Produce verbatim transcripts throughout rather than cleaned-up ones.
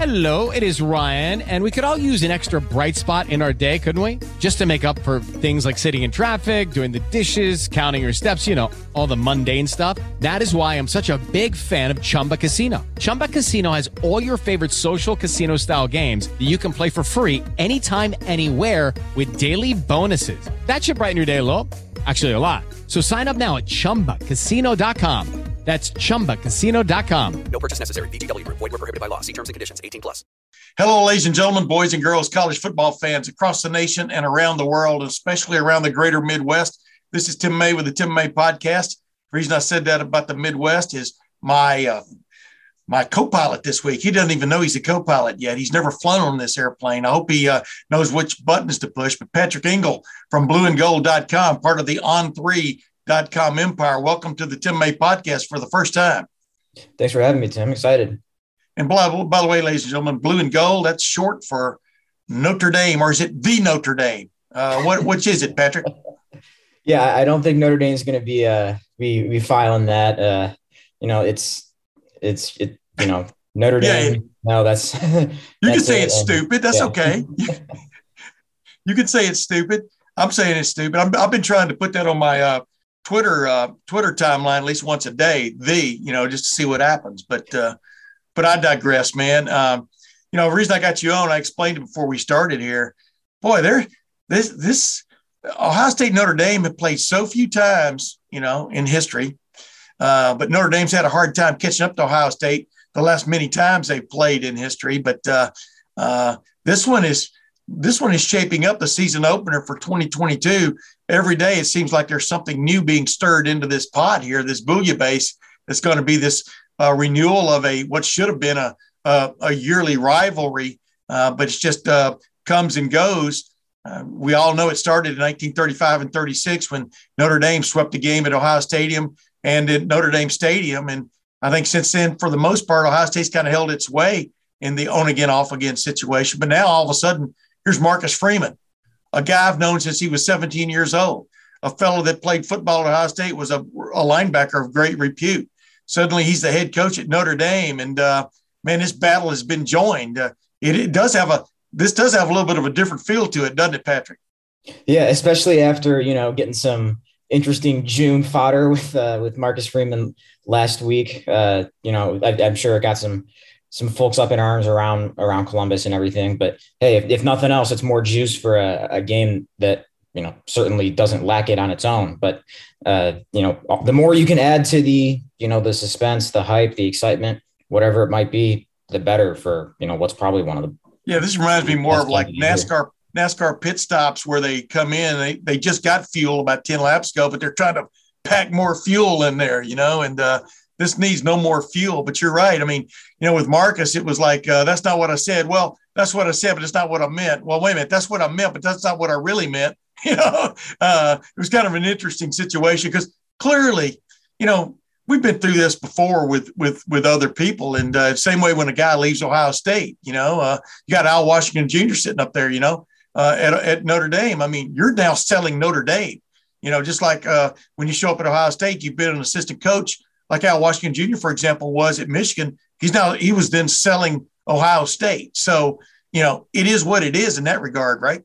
Hello, it is Ryan, and we could all use an extra bright spot in our day, couldn't we? Just to make up for things like sitting in traffic, doing the dishes, counting your steps, you know, all the mundane stuff. That is why I'm such a big fan of Chumba Casino. Chumba Casino has all your favorite social casino-style games that you can play for free anytime, anywhere with daily bonuses. That should brighten your day a little. Actually, a lot. So sign up now at chumba casino dot com. That's chumba casino dot com. No purchase necessary. V G W. Void where prohibited by law. See terms and conditions. eighteen plus. Hello, ladies and gentlemen, boys and girls, college football fans across the nation and around the world, especially around the greater Midwest. This is Tim May with the Tim May Podcast. The reason I said that about the Midwest is my uh, my co-pilot this week. He doesn't even know he's a co-pilot yet. He's never flown on this airplane. I hope he uh, knows which buttons to push. But Patrick Engel from blue and gold dot com, part of the on three dot com empire. Welcome to the Tim May Podcast for the first time. Thanks for having me, Tim. I'm excited. And by, by the way, ladies and gentlemen, blue and gold, that's short for Notre Dame, or is it the Notre Dame? Uh, what Which is it, Patrick? Yeah, I don't think Notre Dame is going to be uh, be, be filing that. Uh, you know, it's it's it. You know, Notre Dame. Yeah, no, that's you that's can say it. it's and, stupid. That's yeah. okay. You can say it's stupid. I'm saying it's stupid. I'm, I've been trying to put that on my uh, Twitter uh, Twitter timeline at least once a day. The you know just to see what happens. But uh, but I digress, man. Um, you know, the reason I got you on, I explained it before we started here. Boy, there this this Ohio State Notre Dame have played so few times, you know, in history. Uh, but Notre Dame's had a hard time catching up to Ohio State the last many times they've played in history. But uh, uh, this one is this one is shaping up the season opener for twenty twenty-two. Every day it seems like there's something new being stirred into this pot here, this bouillabaisse that's going to be this uh, renewal of a what should have been a a, a yearly rivalry, uh, but it's just uh, comes and goes. Uh, we all know it started in nineteen thirty-five and thirty-six when Notre Dame swept the game at Ohio Stadium and at Notre Dame Stadium. And I think since then, for the most part, Ohio State's kind of held its way in the on again, off again situation. But now all of a sudden, here's Marcus Freeman, a guy I've known since he was seventeen years old, a fellow that played football at Ohio State, was a, a linebacker of great repute. Suddenly he's the head coach at Notre Dame. And uh, man, this battle has been joined. Uh, it, it does have a, this does have a little bit of a different feel to it, doesn't it, Patrick? Yeah, especially after, you know, getting some interesting June fodder with uh, with Marcus Freeman last week. Uh, you know, I, I'm sure it got some some folks up in arms around around Columbus and everything. But hey, if, if nothing else, it's more juice for a, a game that, you know, certainly doesn't lack it on its own. But uh, you know, the more you can add to the, you know, the suspense, the hype, the excitement, whatever it might be, the better for, you know, what's probably one of the yeah. This reminds me more of like NASCAR. NASCAR pit stops where they come in, they, they just got fuel about ten laps ago, but they're trying to pack more fuel in there, you know, and uh, this needs no more fuel. But you're right. I mean, you know, with Marcus, it was like, uh, that's not what I said. Well, that's what I said, but it's not what I meant. Well, wait a minute. That's what I meant, but that's not what I really meant. You know, uh, it was kind of an interesting situation because clearly, you know, we've been through this before with, with, with other people. And uh, same way when a guy leaves Ohio State, you know, uh, you got Al Washington Junior sitting up there, you know, Uh, at, at Notre Dame. I mean, you're now selling Notre Dame, you know, just like uh, when you show up at Ohio State, you've been an assistant coach like Al Washington Junior, for example, was at Michigan. He's now, he was then selling Ohio State. So, you know, it is what it is in that regard, right?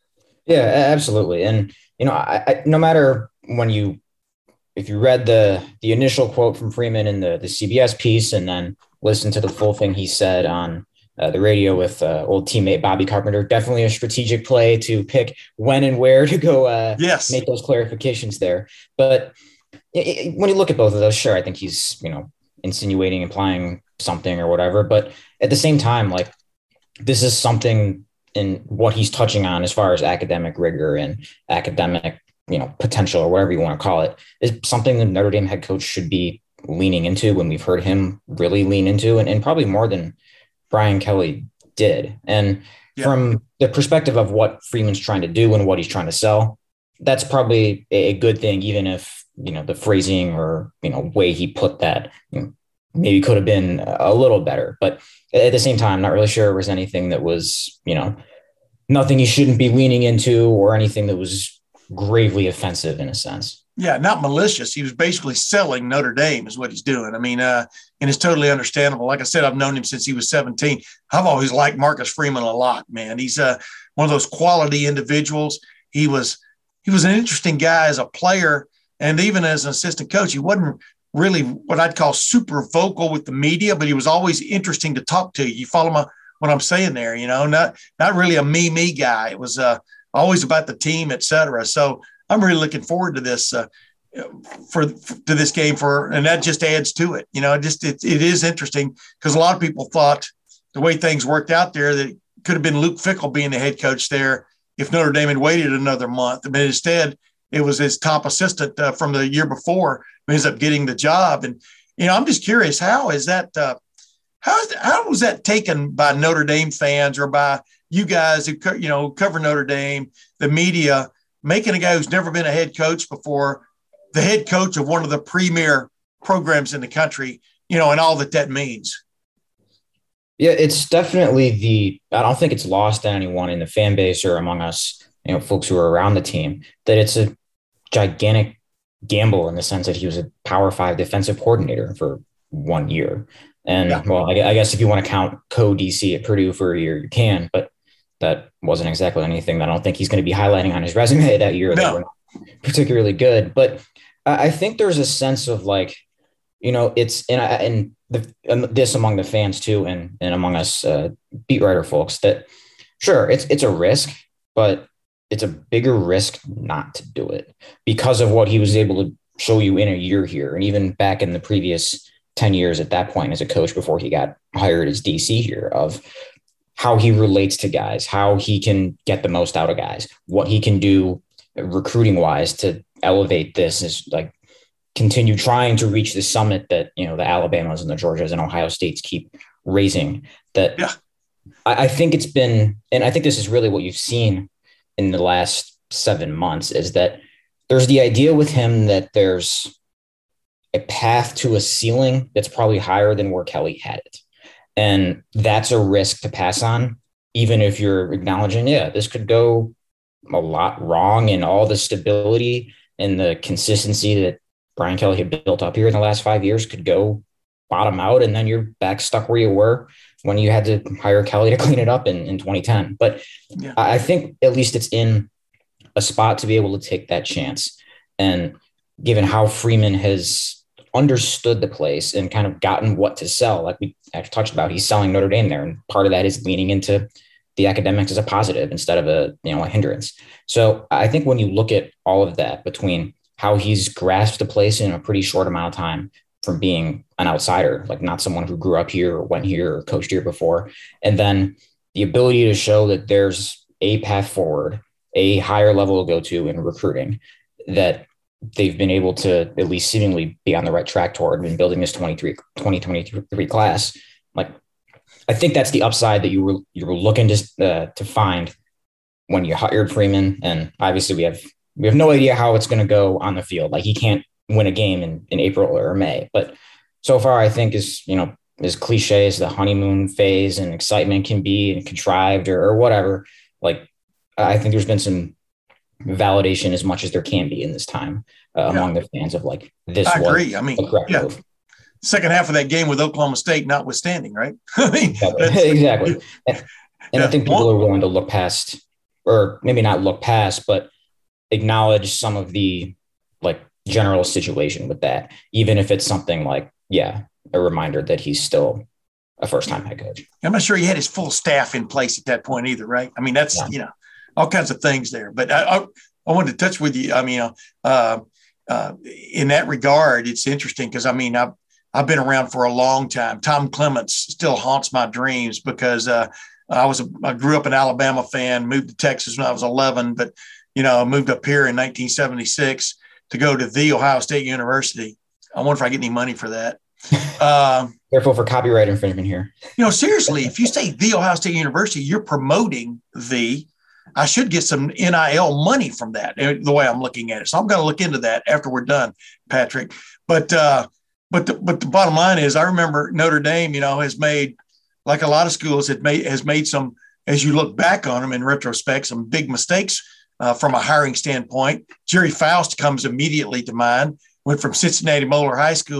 Yeah, absolutely. And, you know, I, I, no matter when you, if you read the, the initial quote from Freeman in the, the C B S piece and then listen to the full thing he said on Uh, the radio with uh, old teammate Bobby Carpenter, definitely a strategic play to pick when and where to go uh, yes. make those clarifications there. But it, it, when you look at both of those, sure, I think he's, you know, insinuating, implying something or whatever. But at the same time, like, this is something in what he's touching on as far as academic rigor and academic, you know, potential or whatever you want to call it, is something the Notre Dame head coach should be leaning into when we've heard him really lean into, and, and probably more than Brian Kelly did. And yeah. from the perspective of what Freeman's trying to do and what he's trying to sell, that's probably a good thing, even if, you know, the phrasing or, you know, way he put that, you know, maybe could have been a little better. But at the same time, not really sure it was anything that was, you know, nothing he shouldn't be leaning into or anything that was gravely offensive in a sense. Yeah, not malicious. He was basically selling Notre Dame is what he's doing. I mean, uh, and it's totally understandable. Like I said, I've known him since he was seventeen. I've always liked Marcus Freeman a lot, man. He's uh, one of those quality individuals. He was he was an interesting guy as a player, and even as an assistant coach. He wasn't really what I'd call super vocal with the media, but he was always interesting to talk to. You follow my what I'm saying there? You know, not not really a me me guy. It was uh, always about the team, et cetera. So I'm really looking forward to this. Uh, For, for to this game for, and that just adds to it. You know, it just it, it is interesting because a lot of people thought the way things worked out there that it could have been Luke Fickell being the head coach there if Notre Dame had waited another month. But instead, it was his top assistant uh, from the year before who ends up getting the job. And you know, I'm just curious, how is that? Uh, how is how was that taken by Notre Dame fans or by you guys who co- you know cover Notre Dame, the media, making a guy who's never been a head coach before the head coach of one of the premier programs in the country, you know, and all that that means? Yeah, it's definitely the, I don't think it's lost on anyone in the fan base or among us, you know, folks who are around the team, that it's a gigantic gamble in the sense that he was a Power Five defensive coordinator for one year. And yeah. well, I, I guess if you want to count co-D C at Purdue for a year, you can, but that wasn't exactly anything that I don't think he's going to be highlighting on his resume that year. No. That were not particularly good, but I think there's a sense of like, you know, it's and, I, and the, and this among the fans too, and, and among us uh, beat writer folks that sure, it's, it's a risk, but it's a bigger risk not to do it because of what he was able to show you in a year here. And even back in the previous ten years at that point as a coach before he got hired as D C here, of how he relates to guys, how he can get the most out of guys, what he can do recruiting wise to elevate this, is like continue trying to reach the summit that, you know, the Alabamas and the Georgias and Ohio States keep raising. That yeah. I, I think it's been, and I think this is really what you've seen in the last seven months is that there's the idea with him that there's a path to a ceiling that's probably higher than where Kelly had it. And that's a risk to pass on, even if you're acknowledging, yeah, this could go a lot wrong, and all the stability and the consistency that Brian Kelly had built up here in the last five years could go bottom out. And then you're back stuck where you were when you had to hire Kelly to clean it up in, in twenty ten. But yeah. I think at least it's in a spot to be able to take that chance. And given how Freeman has understood the place and kind of gotten what to sell, like we actually touched about, he's selling Notre Dame there. And part of that is leaning into the academics as a positive instead of a, you know, a hindrance. So I think when you look at all of that between how he's grasped the place in a pretty short amount of time from being an outsider, like not someone who grew up here or went here or coached here before, and then the ability to show that there's a path forward, a higher level to go to in recruiting, that they've been able to at least seemingly be on the right track toward in building this twenty-three, twenty twenty-three class. Like, I think that's the upside that you were you were looking to uh, to find when you hired Freeman. And obviously, we have we have no idea how it's going to go on the field. Like, he can't win a game in, in April or May. But so far, I think is you know as cliche as the honeymoon phase and excitement can be, and contrived or, or whatever. Like, I think there's been some validation as much as there can be in this time uh, yeah. among the fans of like this. I agree. I mean, yeah. Move. Second half of that game with Oklahoma State notwithstanding, right? I mean, exactly. And, and yeah. I think people are willing to look past, or maybe not look past, but acknowledge some of the like general situation with that, even if it's something like, yeah, a reminder that he's still a first-time head coach. I'm not sure he had his full staff in place at that point either, right? I mean, that's, yeah. you know, all kinds of things there. But I, I, I wanted to touch with you. I mean, uh, uh, in that regard, it's interesting because, I mean, I've, I've been around for a long time. Tom Clements still haunts my dreams because uh, I was a, I grew up an Alabama fan, moved to Texas when I was eleven, but, you know, I moved up here in nineteen seventy-six to go to the Ohio State University. I wonder if I get any money for that. Um, Careful for copyright infringement here. You know, seriously, if you say the Ohio State University, you're promoting the, I should get some N I L money from that, the way I'm looking at it. So I'm going to look into that after we're done, Patrick. But, uh, But the, but the bottom line is, I remember Notre Dame, you know, has made, like a lot of schools, it made, has made some, as you look back on them in retrospect, some big mistakes uh, from a hiring standpoint. Jerry Faust comes immediately to mind, went from Cincinnati Moeller High School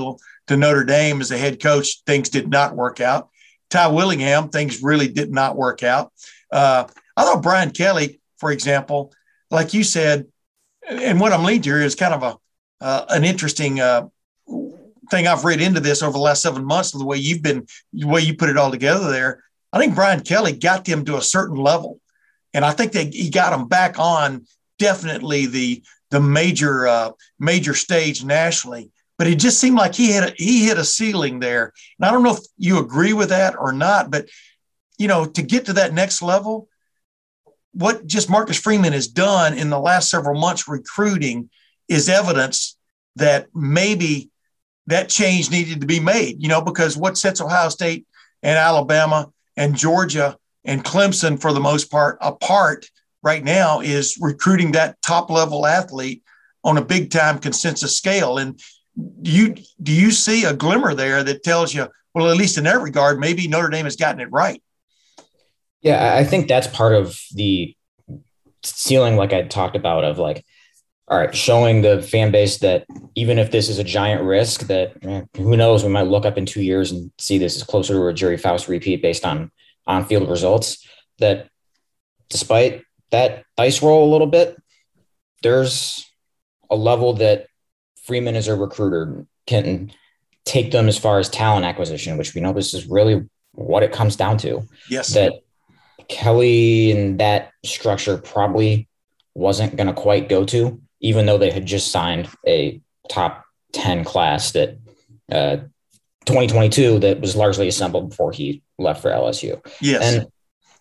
to Notre Dame as a head coach, things did not work out. Ty Willingham, things really did not work out. Uh, I thought Brian Kelly, for example, like you said, and what I'm leading to here is kind of a uh, an interesting uh, thing I've read into this over the last seven months, the way you've been, the way you put it all together there. I think Brian Kelly got them to a certain level, and I think that he got them back on definitely the the major uh, major stage nationally. But it just seemed like he had a, he hit a ceiling there, and I don't know if you agree with that or not. But you know, to get to that next level, what just Marcus Freeman has done in the last several months recruiting is evidence that maybe that change needed to be made, you know, because what sets Ohio State and Alabama and Georgia and Clemson for the most part apart right now is recruiting that top level athlete on a big time consensus scale. And do you, do you see a glimmer there that tells you, well, at least in that regard, maybe Notre Dame has gotten it right? Yeah, I think that's part of the ceiling, like I talked about, of like, all right, showing the fan base that even if this is a giant risk, that eh, who knows, we might look up in two years and see this is closer to a Jerry Faust repeat based on on-field results, that despite that dice roll a little bit, there's a level that Freeman as a recruiter can take them as far as talent acquisition, which we know this is really what it comes down to. Yes. That Kelly and that structure probably wasn't going to quite go to, even though they had just signed a top ten class that uh, twenty twenty-two that was largely assembled before he left for L S U. Yes. And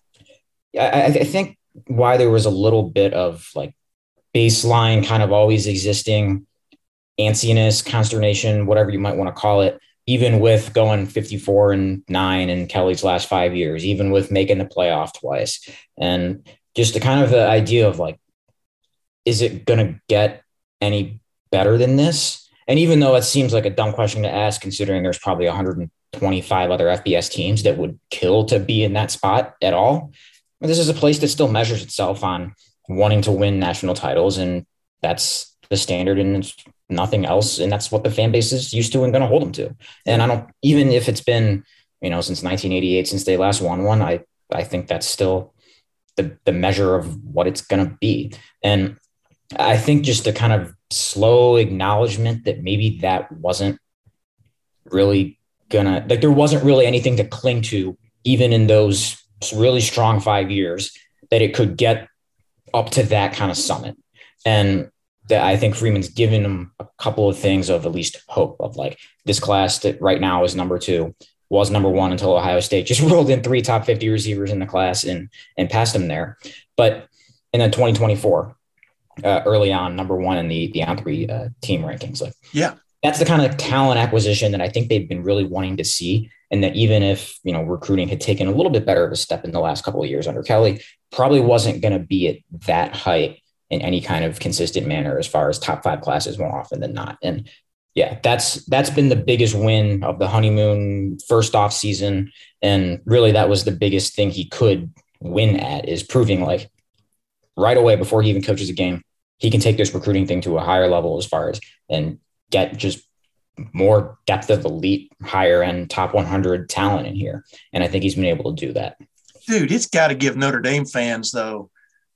I, I think why there was a little bit of like baseline kind of always existing antsiness, consternation, whatever you might want to call it, even with going fifty-four and nine in Kelly's last five years, even with making the playoff twice. And just the kind of the idea of like, is it going to get any better than this? And even though it seems like a dumb question to ask, considering there's probably one hundred twenty-five other F B S teams that would kill to be in that spot at all, this is a place that still measures itself on wanting to win national titles. And that's the standard and nothing else. And that's what the fan base is used to and going to hold them to. And I don't, even if it's been, you know, since nineteen eighty-eight, since they last won one, I, I think that's still the, the measure of what it's going to be. And I think just the kind of slow acknowledgement that maybe that wasn't really gonna, like there wasn't really anything to cling to, even in those really strong five years, that it could get up to that kind of summit. And that I think Freeman's given them a couple of things of at least hope of like this class that right now is number two, was number one until Ohio State just rolled in three top fifty receivers in the class and, and passed them there. But in then twenty twenty-four, uh, early on, number one in the, the on three uh, team rankings. Like, yeah, that's the kind of talent acquisition that I think they've been really wanting to see. And that even if, you know, recruiting had taken a little bit better of a step in the last couple of years under Kelly, probably wasn't going to be at that height in any kind of consistent manner as far as top five classes more often than not. And yeah, that's, that's been the biggest win of the honeymoon first off season. And really that was the biggest thing he could win at, is proving like right away before he even coaches a game, he can take this recruiting thing to a higher level as far as, and get just more depth of elite, higher end, top one hundred talent in here. And I think he's been able to do that. Dude, it's got to give Notre Dame fans, though,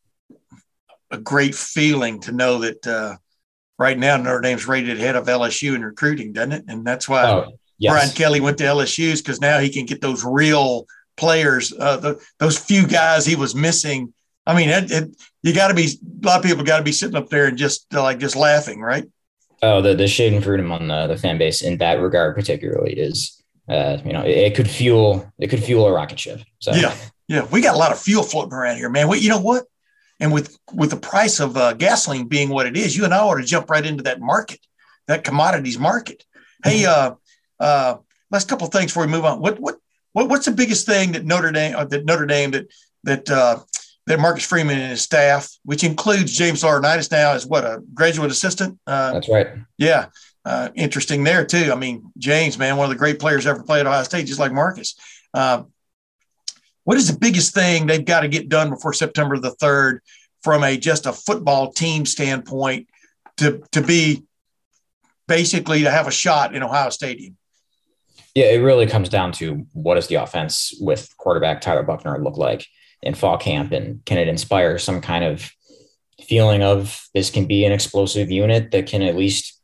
a great feeling to know that uh, right now Notre Dame's rated ahead of L S U in recruiting, doesn't it? And that's why oh, yes. Brian Kelly went to L S U's, because now he can get those real players, uh, the, those few guys he was missing. I mean, it, it, you got to be – a lot of people got to be sitting up there and just uh, like just laughing, right? Oh, the, the Schadenfreude on the, the fan base in that regard particularly is, uh, you know, it, it could fuel – it could fuel a rocket ship. So yeah, yeah. We got a lot of fuel floating around here, man. We, you know what? And with, with the price of uh, gasoline being what it is, you and I ought to jump right into that market, that commodities market. Hey, uh, uh, last couple of things before we move on. What what what what's the biggest thing that Notre Dame uh, that Notre Dame that that uh, that Marcus Freeman and his staff, which includes James Laurinaitis now as what, a graduate assistant? Uh, That's right. Yeah, uh, interesting there too. I mean, James, man, one of the great players ever played at Ohio State, just like Marcus. Uh, What is the biggest thing they've got to get done before September the third from a just a football team standpoint to, to be basically to have a shot in Ohio Stadium. Yeah, it really comes down to what does the offense with quarterback Tyler Buchner look like in fall camp, and can it inspire some kind of feeling of this can be an explosive unit that can at least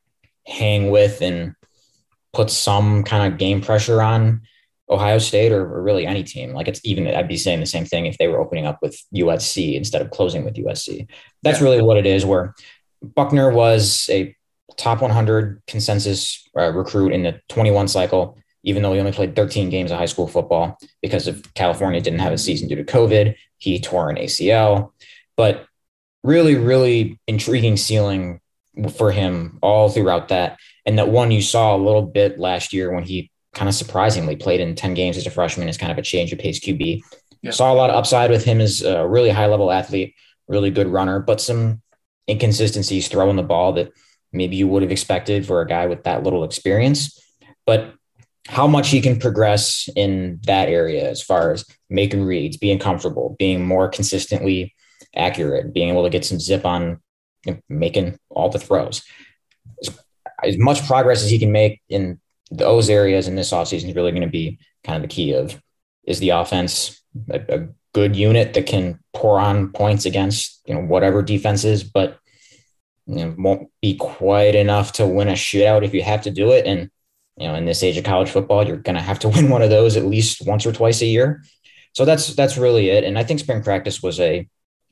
hang with and put some kind of game pressure on Ohio State or, or really any team. Like it's even, I'd be saying the same thing if they were opening up with U S C instead of closing with U S C. That's yeah. really what it is, where Buchner was a top one hundred consensus uh, recruit in the twenty-one cycle, even though he only played thirteen games of high school football because of California didn't have a season due to COVID. He tore an A C L, but really, really intriguing ceiling for him all throughout that. And that one you saw a little bit last year when he kind of surprisingly played in ten games as a freshman as kind of a change of pace Q B. Yeah. Saw a lot of upside with him as a really high level athlete, really good runner, but some inconsistencies throwing the ball that maybe you would have expected for a guy with that little experience. But how much he can progress in that area as far as making reads, being comfortable, being more consistently accurate, being able to get some zip on making all the throws. As, as much progress as he can make in those areas in this offseason is really going to be kind of the key of, is the offense a, a good unit that can pour on points against, you know, whatever defenses, but you know, won't be quite enough to win a shootout if you have to do it. And, you know, in this age of college football, you're going to have to win one of those at least once or twice a year. So that's, that's really it. And I think spring practice was a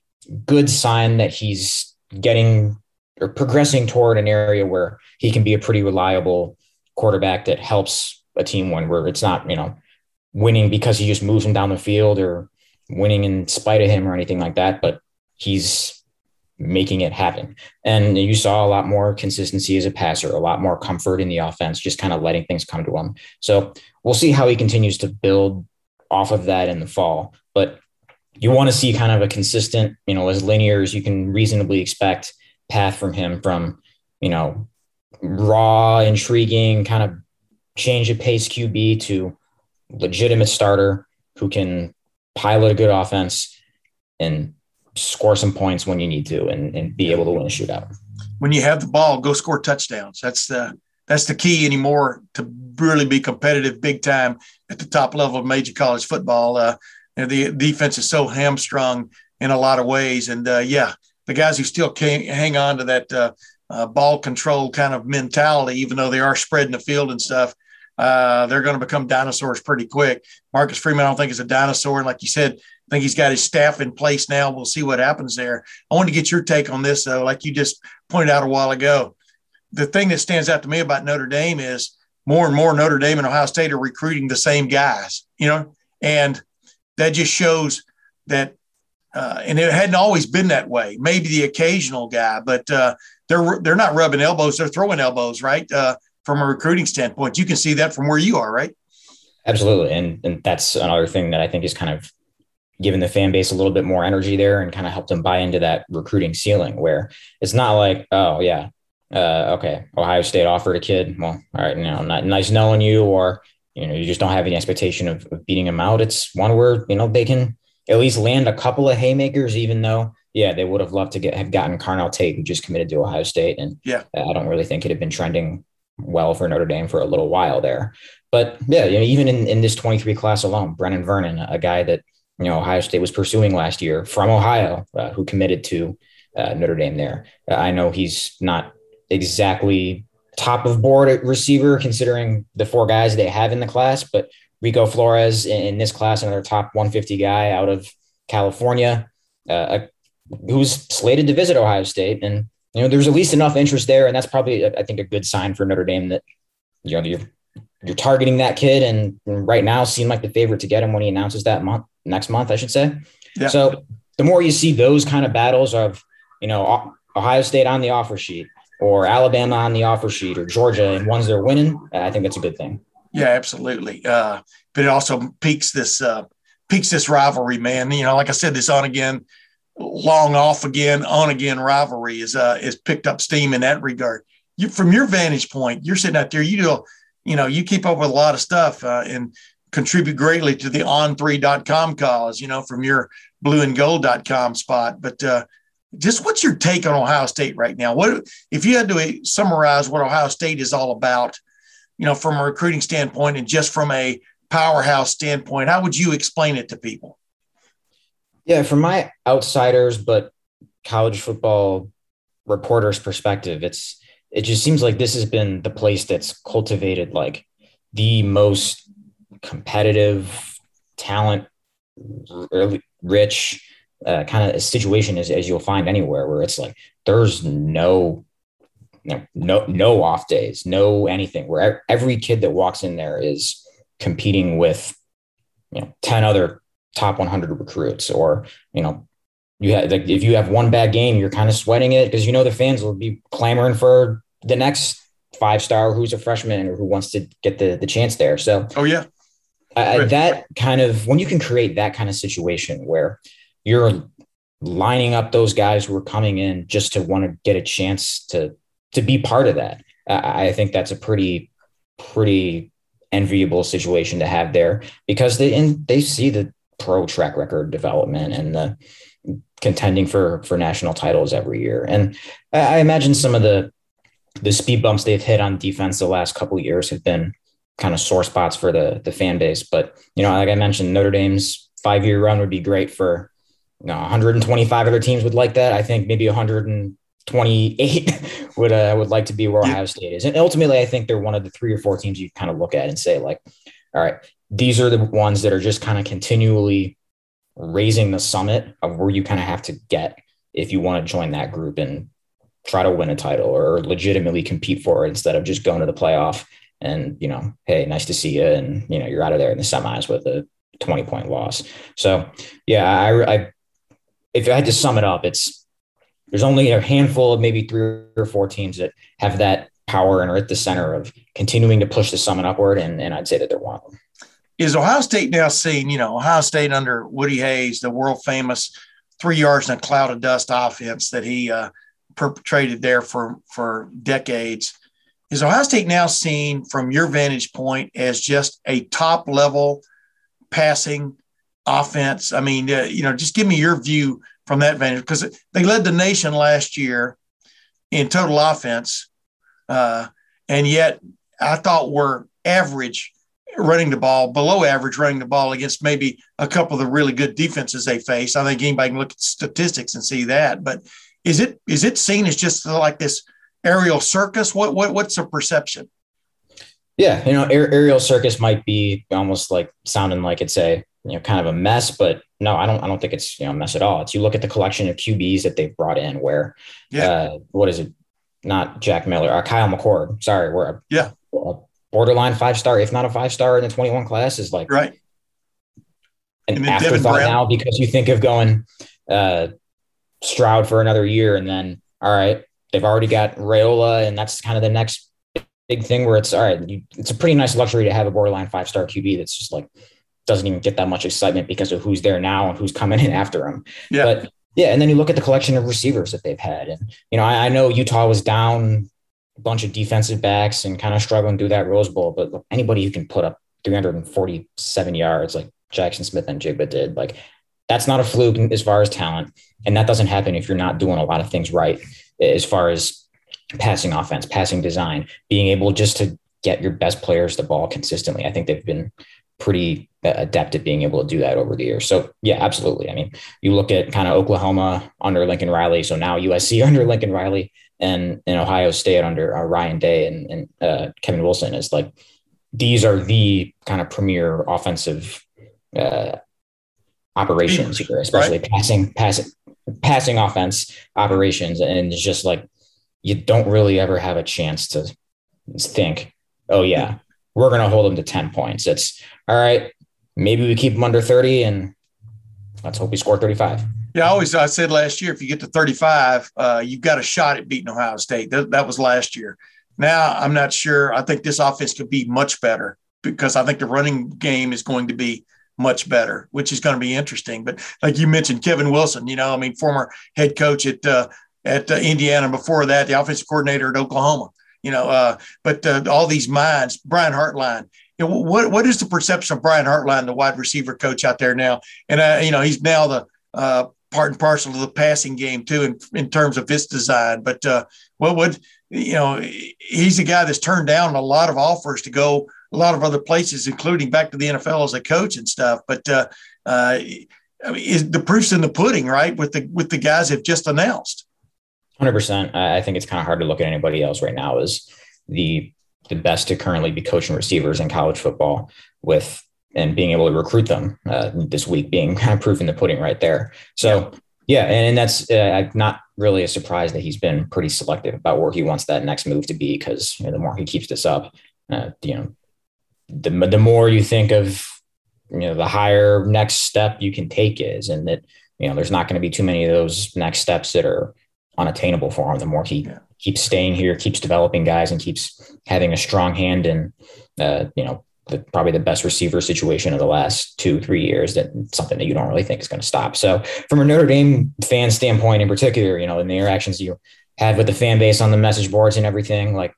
good sign that he's getting or progressing toward an area where he can be a pretty reliable quarterback that helps a team win, where it's not, you know, winning because he just moves him down the field or winning in spite of him or anything like that, but he's making it happen. And you saw a lot more consistency as a passer, a lot more comfort in the offense, just kind of letting things come to him. So we'll see how he continues to build off of that in the fall, but you want to see kind of a consistent, you know, as linear as you can reasonably expect path from him, from, you know, raw, intriguing kind of change of pace Q B to legitimate starter who can pilot a good offense and score some points when you need to, and, and be able to win a shootout. When you have the ball, go score touchdowns. That's the, that's the key anymore to really be competitive big time at the top level of major college football. Uh, the defense is so hamstrung in a lot of ways. And uh, yeah, the guys who still can't hang on to that uh, uh, ball control kind of mentality, even though they are spreading the field and stuff, uh, they're going to become dinosaurs pretty quick. Marcus Freeman, I don't think is a dinosaur. And like you said, I think he's got his staff in place now. We'll see what happens there. I want to get your take on this, though. Like you just pointed out a while ago, the thing that stands out to me about Notre Dame is more and more Notre Dame and Ohio State are recruiting the same guys, you know, and that just shows that, uh, and it hadn't always been that way. Maybe the occasional guy, but uh, they're they're not rubbing elbows; they're throwing elbows, right? Uh, from a recruiting standpoint, you can see that from where you are, right? Absolutely, and and that's another thing that I think is kind of giving the fan base a little bit more energy there, and kind of help them buy into that recruiting ceiling, where it's not like, oh yeah, uh, okay, Ohio State offered a kid. Well, all right, you know, not nice knowing you, or you know, you just don't have any expectation of, of beating them out. It's one where, you know, they can at least land a couple of haymakers, even though, yeah, they would have loved to get have gotten Carnell Tate, who just committed to Ohio State, and yeah, I don't really think it had been trending well for Notre Dame for a little while there. But yeah, you know, even in, in this twenty-three class alone, Brennan Vernon, a guy that, you know, Ohio State was pursuing last year from Ohio, uh, who committed to uh, Notre Dame there. Uh, I know he's not exactly top of board at receiver, considering the four guys they have in the class, but Rico Flores in, in this class, another top one fifty guy out of California, uh, who's slated to visit Ohio State. And, you know, there's at least enough interest there. And that's probably, I think, a good sign for Notre Dame that, you know, you're, you're targeting that kid. And right now seemed like the favorite to get him when he announces that month, next month, I should say. Yeah. So the more you see those kind of battles of, you know, Ohio State on the offer sheet, or Alabama on the offer sheet, or Georgia, and ones they're winning, I think that's a good thing. Yeah, absolutely. Uh, but it also peaks this uh, peaks this rivalry, man. You know, like I said, this on again, long off again, on again rivalry is uh, is picked up steam in that regard. You, from your vantage point, you're sitting out there. You do, you know, you keep up with a lot of stuff uh, and contribute greatly to the on three dot com cause. You know, from your blue and gold dot com spot, but. Uh, just what's your take on Ohio State right now? What if you had to summarize what Ohio State is all about, you know, from a recruiting standpoint and just from a powerhouse standpoint? How would you explain it to people? Yeah, from my outsiders, but college football reporter's perspective, it's it just seems like this has been the place that's cultivated like the most competitive, talent rich uh, kind of situation as, as you'll find anywhere, where it's like there's no no no no off days, no anything, where every kid that walks in there is competing with, you know, ten other top one hundred recruits. Or, you know, you have, like, if you have one bad game, you're kind of sweating it because, you know, the fans will be clamoring for the next five star who's a freshman or who wants to get the, the chance there. So, oh yeah, uh, that kind of, when you can create that kind of situation where you're lining up those guys who are coming in just to want to get a chance to, to be part of that. I, I think that's a pretty, pretty enviable situation to have there, because they, and they see the pro track record development and the contending for, for national titles every year. And I imagine some of the, the speed bumps they've hit on defense the last couple of years have been kind of sore spots for the, the fan base. But, you know, like I mentioned, Notre Dame's five-year run would be great for, you know, one hundred twenty-five other teams would like that. I think maybe one hundred twenty-eight would, uh, would like to be where Ohio State is. And ultimately, I think they're one of the three or four teams you kind of look at and say, like, all right, these are the ones that are just kind of continually raising the summit of where you kind of have to get if you want to join that group and try to win a title or legitimately compete for it, instead of just going to the playoff and, you know, hey, nice to see you. And, you know, you're out of there in the semis with a twenty point loss. So yeah, I, I, if I had to sum it up, it's, there's only a handful of maybe three or four teams that have that power and are at the center of continuing to push the summit upward. And, and I'd say that they're one of them. Is Ohio State now seeing, you know, Ohio State under Woody Hayes, the world famous three yards in a cloud of dust offense that he uh, perpetrated there for, for decades? Is Ohio State now seen from your vantage point as just a top level passing offense? I mean, uh, you know, just give me your view from that vantage, because they led the nation last year in total offense. Uh, and yet I thought we're average running the ball, below average running the ball against maybe a couple of the really good defenses they face. I think anybody can look at statistics and see that. But is it is it seen as just like this aerial circus? What what what's the perception? Yeah, you know, aer- aerial circus might be almost like sounding like it's a, you know, kind of a mess, but no, I don't I don't think it's, you know, a mess at all. It's, you look at the collection of Q Bs that they've brought in, where yeah, uh, what is it? Not Jack Miller, or Kyle McCord. Sorry, we're yeah. A, borderline five-star, if not a five-star in the twenty-one class, is like right. an afterthought now, because you think of going uh, Stroud for another year, and then, all right, they've already got Raiola, and that's kind of the next big thing where it's, all right, you, it's a pretty nice luxury to have a borderline five-star Q B that's just like doesn't even get that much excitement because of who's there now and who's coming in after him. Yeah. But yeah, and then you look at the collection of receivers that they've had. And, you know, I, I know Utah was down bunch of defensive backs and kind of struggling through that Rose Bowl, but look, anybody who can put up three hundred forty-seven yards like Jackson Smith and Jigba did, like, that's not a fluke as far as talent. And that doesn't happen if you're not doing a lot of things right as far as passing offense, passing design, being able just to get your best players the ball consistently. I think they've been pretty adept at being able to do that over the years. So yeah, absolutely. I mean, you look at kind of Oklahoma under Lincoln Riley, so now U S C under Lincoln Riley, and in Ohio State under uh, Ryan Day and, and uh, Kevin Wilson, is like, these are the kind of premier offensive uh, operations here, especially right. passing, passing, passing offense operations. And it's just like, you don't really ever have a chance to think, oh yeah, we're going to hold them to ten points. It's all right. Maybe we keep them under thirty and let's hope we score thirty-five. Yeah, I always I said last year, if you get to thirty-five, uh, you've got a shot at beating Ohio State. That, that was last year. Now, I'm not sure. I think this offense could be much better, because I think the running game is going to be much better, which is going to be interesting. But like you mentioned, Kevin Wilson, you know, I mean, former head coach at uh, at uh, Indiana, before that, the offensive coordinator at Oklahoma, you know, uh, but uh, all these minds, Brian Hartline. You know, what what is the perception of Brian Hartline, the wide receiver coach out there now? And, uh, you know, he's now the uh, part and parcel of the passing game too, in, in terms of its design. But uh, what would, you know, he's a guy that's turned down a lot of offers to go a lot of other places, including back to the N F L as a coach and stuff. But uh, uh, I mean, is the proof's in the pudding, right? With the, with the guys have just announced. one hundred percent. I think it's kind of hard to look at anybody else right now as the, the best to currently be coaching receivers in college football with, and being able to recruit them uh, this week being kind of proof in the pudding right there. So yeah. And, and that's uh, not really a surprise that he's been pretty selective about where he wants that next move to be. Cause you know, the more he keeps this up, uh, you know, the, the more you think of, you know, the higher next step you can take is, and that, you know, there's not going to be too many of those next steps that are unattainable for him. The more he yeah. keeps staying here, keeps developing guys, and keeps having a strong hand in, uh, you know, the, probably the best receiver situation of the last two, three years, that something that you don't really think is going to stop. So from a Notre Dame fan standpoint in particular, you know, in the interactions you had with the fan base on the message boards and everything, like,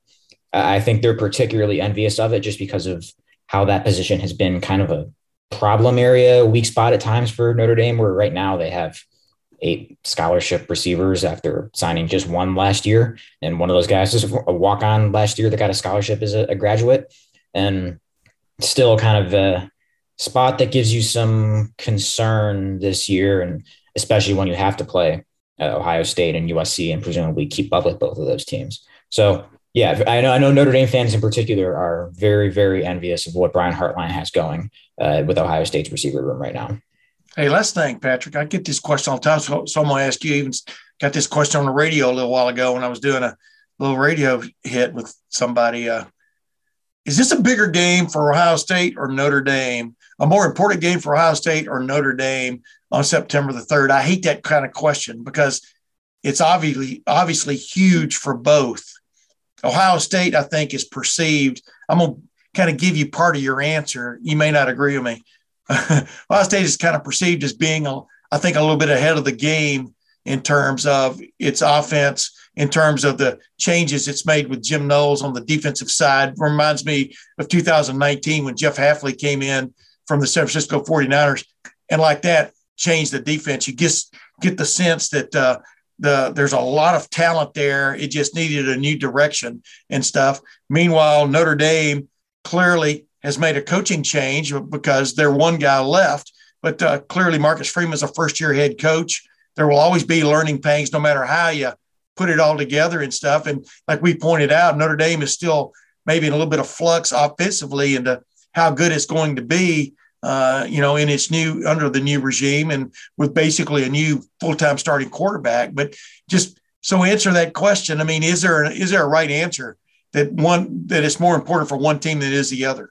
I think they're particularly envious of it just because of how that position has been kind of a problem area, weak spot at times for Notre Dame, where right now they have eight scholarship receivers after signing just one last year. And one of those guys is a walk-on last year that got a scholarship as a, a graduate. And still kind of a spot that gives you some concern this year. And especially when you have to play uh, Ohio State and U S C and presumably keep up with both of those teams. So yeah, I know, I know Notre Dame fans in particular are very, very envious of what Brian Hartline has going uh, with Ohio State's receiver room right now. Hey, let's think, Patrick. I get this question all the time. So, so I'm going to ask you, even got this question on the radio a little while ago when I was doing a little radio hit with somebody. Uh, is this a bigger game for Ohio State or Notre Dame? A more important game for Ohio State or Notre Dame on September the third? I hate that kind of question because it's obviously obviously huge for both. Ohio State, I think, is perceived. I'm going to kind of give you part of your answer. You may not agree with me. Ohio State is kind of perceived as being, a, I think, a little bit ahead of the game in terms of its offense, in terms of the changes it's made with Jim Knowles on the defensive side. Reminds me of two thousand nineteen when Jeff Hafley came in from the San Francisco forty-niners, and like that changed the defense. You just get the sense that uh, the there's a lot of talent there. It just needed a new direction and stuff. Meanwhile, Notre Dame clearly has made a coaching change because their one guy left, but uh, clearly Marcus Freeman is a first-year head coach. There will always be learning pains no matter how you put it all together and stuff. And like we pointed out, Notre Dame is still maybe in a little bit of flux offensively into how good it's going to be, uh, you know, in its new, under the new regime and with basically a new full-time starting quarterback. But just so answer that question. I mean, is there, is there a right answer that one, that it's more important for one team than it is the other?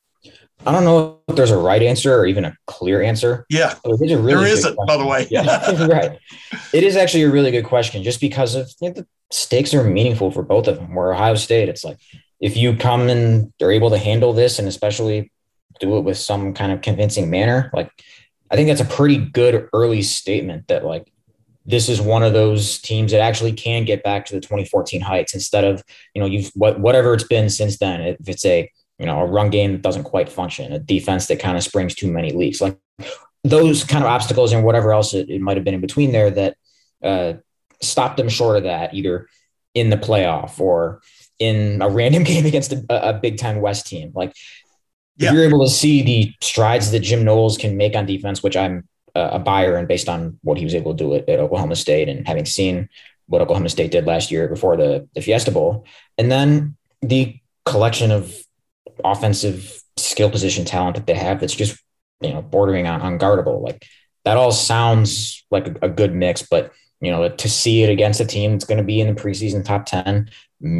I don't know if there's a right answer or even a clear answer. Yeah, it is a really there isn't, by the way. Yeah, right. It is actually a really good question just because of you know, the stakes are meaningful for both of them. Where Ohio State, it's like if you come and they're able to handle this and especially do it with some kind of convincing manner, like I think that's a pretty good early statement that like this is one of those teams that actually can get back to the twenty fourteen heights instead of, you know, you've what, whatever it's been since then. If it's a you know, a run game that doesn't quite function, a defense that kind of springs too many leaks, like those kind of obstacles and whatever else it, it might've been in between there that uh, stopped them short of that, either in the playoff or in a random game against a, a Big Ten West team. Like yeah. If you're able to see the strides that Jim Knowles can make on defense, which I'm a buyer and based on what he was able to do at, at Oklahoma State and having seen what Oklahoma State did last year before the, the Fiesta Bowl, and then the collection of offensive skill position talent that they have that's just, you know, bordering on unguardable. Like that all sounds like a, a good mix, but you know, to see it against a team that's going to be in the preseason top ten,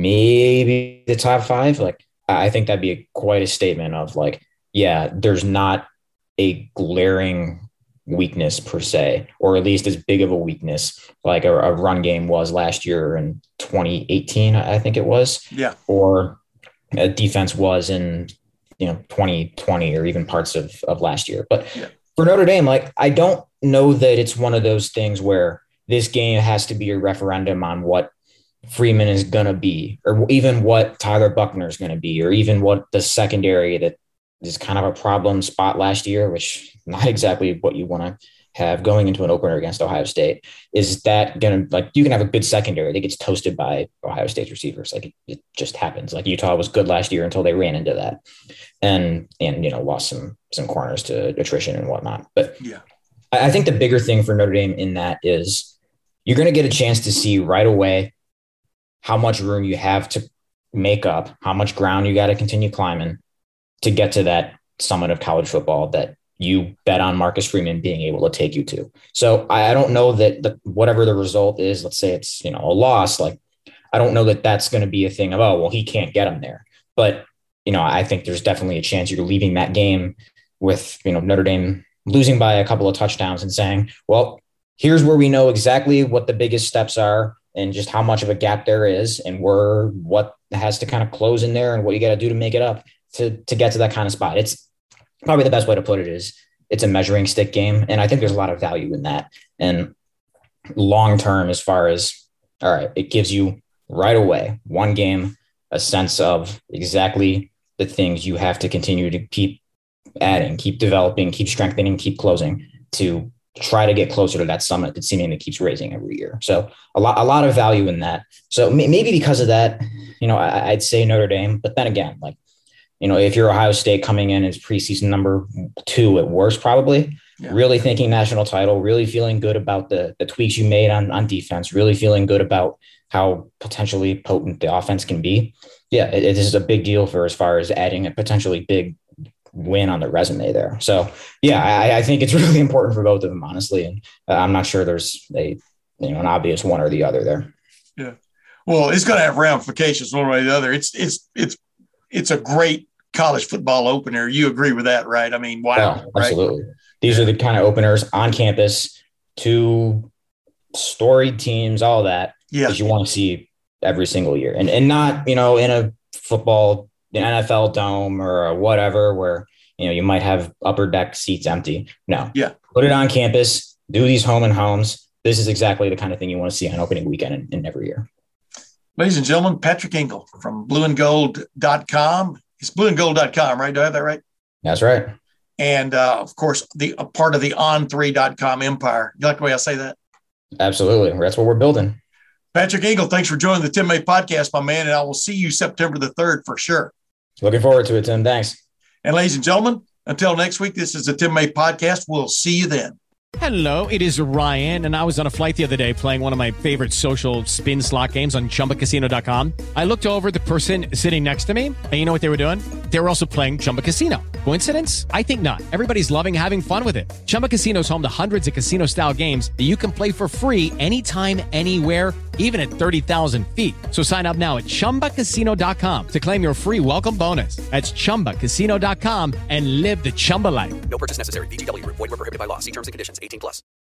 maybe the top five, like I think that'd be a, quite a statement of like, yeah, there's not a glaring weakness per se, or at least as big of a weakness like a, a run game was last year in twenty eighteen, I think it was. Yeah. Or a defense was in, you know, twenty twenty or even parts of, of last year. But yeah. For Notre Dame, like, I don't know that it's one of those things where this game has to be a referendum on what Freeman is going to be, or even what Tyler Buckner is going to be, or even what the secondary that is kind of a problem spot last year, which not exactly what you want to have going into an opener against Ohio State. Is that going to, like, you can have a good secondary that gets toasted by Ohio State's receivers. Like, it, it just happens. Like, Utah was good last year until they ran into that and, and, you know, lost some, some corners to attrition and whatnot. But yeah, I, I think the bigger thing for Notre Dame in that is you're going to get a chance to see right away how much room you have to make up, how much ground you got to continue climbing to get to that summit of college football that you bet on Marcus Freeman being able to take you to. So I, I don't know that the, whatever the result is, let's say it's, you know, a loss, like, I don't know that that's going to be a thing of, oh, well, he can't get him there. But, you know, I think there's definitely a chance you're leaving that game with, you know, Notre Dame losing by a couple of touchdowns and saying, well, here's where we know exactly what the biggest steps are and just how much of a gap there is and where what has to kind of close in there and what you got to do to make it up to, to get to that kind of spot. It's probably the best way to put it is it's a measuring stick game. And I think there's a lot of value in that. And long-term, as far as, all right, it gives you right away, one game, a sense of exactly the things you have to continue to keep adding, keep developing, keep strengthening, keep closing to try to get closer to that summit that seemingly keeps raising every year. So a lot, a lot of value in that. So maybe because of that, you know, I, I'd say Notre Dame, but then again, like, you know, if you're Ohio State coming in as preseason number two at worst, probably yeah. really thinking national title, really feeling good about the, the tweaks you made on, on defense, really feeling good about how potentially potent the offense can be. Yeah, it, it is a big deal for as far as adding a potentially big win on the resume there. So, yeah, I, I think it's really important for both of them, honestly. And uh, I'm not sure there's a, you know, an obvious one or the other there. Yeah. Well, it's going to have ramifications one way or the other. It's, it's, it's, it's a great college football opener. You agree with that, right? I mean, wow. Oh, absolutely. Right? These yeah. are the kind of openers on campus, two storied teams, all that, yeah. that you want to see every single year. And and not, you know, in a football, an N F L dome or whatever, where, you know, you might have upper deck seats empty. No. Yeah. Put it on campus, do these home and homes. This is exactly the kind of thing you want to see on opening weekend in, in every year. Ladies and gentlemen, Patrick Ingle from blue and gold dot com. It's blue and gold dot com, right? Do I have that right? That's right. And, uh, of course, the a part of the on three dot com empire. You like the way I say that? Absolutely. That's what we're building. Patrick Ingle, thanks for joining the Tim May podcast, my man, and I will see you September the third for sure. Looking forward to it, Tim. Thanks. And ladies and gentlemen, until next week, this is the Tim May podcast. We'll see you then. Hello, it is Ryan, and I was on a flight the other day playing one of my favorite social spin slot games on Chumba Casino dot com. I looked over at the person sitting next to me, and you know what they were doing? They were also playing Chumba Casino. Coincidence? I think not. Everybody's loving having fun with it. Chumba Casino is home to hundreds of casino-style games that you can play for free anytime, anywhere, even at thirty thousand feet. So sign up now at Chumba Casino dot com to claim your free welcome bonus. That's Chumba Casino dot com and live the Chumba life. No purchase necessary. V G W. Void where prohibited by law. See terms and conditions. eighteen plus.